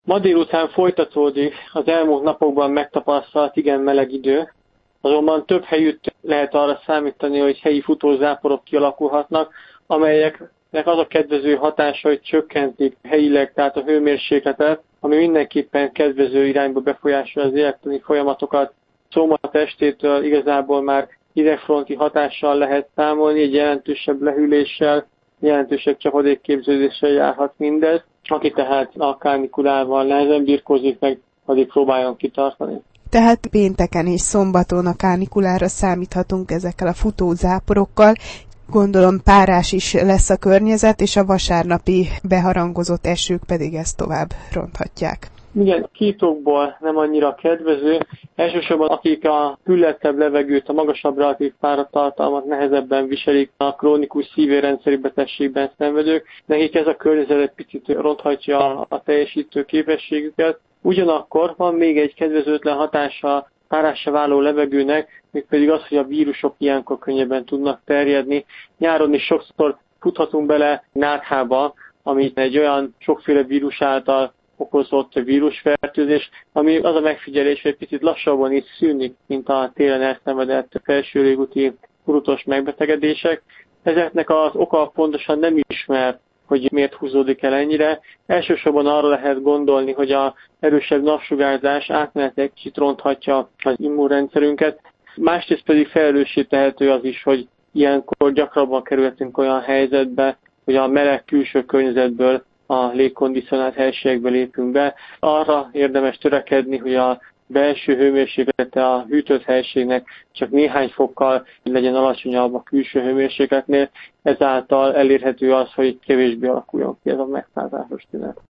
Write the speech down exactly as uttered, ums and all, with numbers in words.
Ma délután folytatódik az elmúlt napokban megtapasztalt igen meleg idő, azonban több helyütt lehet arra számítani, hogy helyi futózáporok kialakulhatnak, amelyeknek az a kedvező hatása, hogy csökkentik helyileg, tehát a hőmérsékletet, ami mindenképpen kedvező irányba befolyásolja az élettani folyamatokat. Szombat estétől igazából már idegfronti hatással lehet számolni, egy jelentősebb lehűléssel, jelentősebb csapadékképződéssel járhat mindez. Aki tehát a kánikulával nehezen birkózik meg, addig próbáljon kitartani. Tehát pénteken és szombaton a kánikulára számíthatunk ezekkel a futózáporokkal. Gondolom párás is lesz a környezet, és a vasárnapi beharangozott esők pedig ezt tovább ronthatják. Igen, két okból nem annyira kedvező. Elsősorban akik a hűlettebb levegőt, a magasabb relatív páratartalmat nehezebben viselik, a krónikus szívérendszeri betegségben szenvedők, nekik ez a környezet egy picit ronthatja a teljesítő képességüket. Ugyanakkor van még egy kedvezőtlen hatása a párásra váló levegőnek, mégpedig az, hogy a vírusok ilyenkor könnyebben tudnak terjedni. Nyáron is sokszor futhatunk bele náthába, amit egy olyan sokféle vírus által okozott vírusfertőzés, ami az a megfigyelés, hogy picit lassabban is szűnik, mint a télen elszenvedett felső légúti gurutos megbetegedések. Ezeknek az oka pontosan nem ismert, hogy miért húzódik el ennyire. Elsősorban arra lehet gondolni, hogy az erősebb napsugárzás átmenetileg kicsit ronthatja az immunrendszerünket. Másrészt pedig felelőssé tehető az is, hogy ilyenkor gyakrabban kerülhetünk olyan helyzetbe, hogy a meleg külső környezetből a légkondicionált helységekbe lépünk be. Arra érdemes törekedni, hogy a belső hőmérséklete a hűtött helységnek csak néhány fokkal legyen alacsonyabb a külső hőmérsékletnél, ezáltal elérhető az, hogy kevésbé alakuljon ki ez a megszázásos tünet.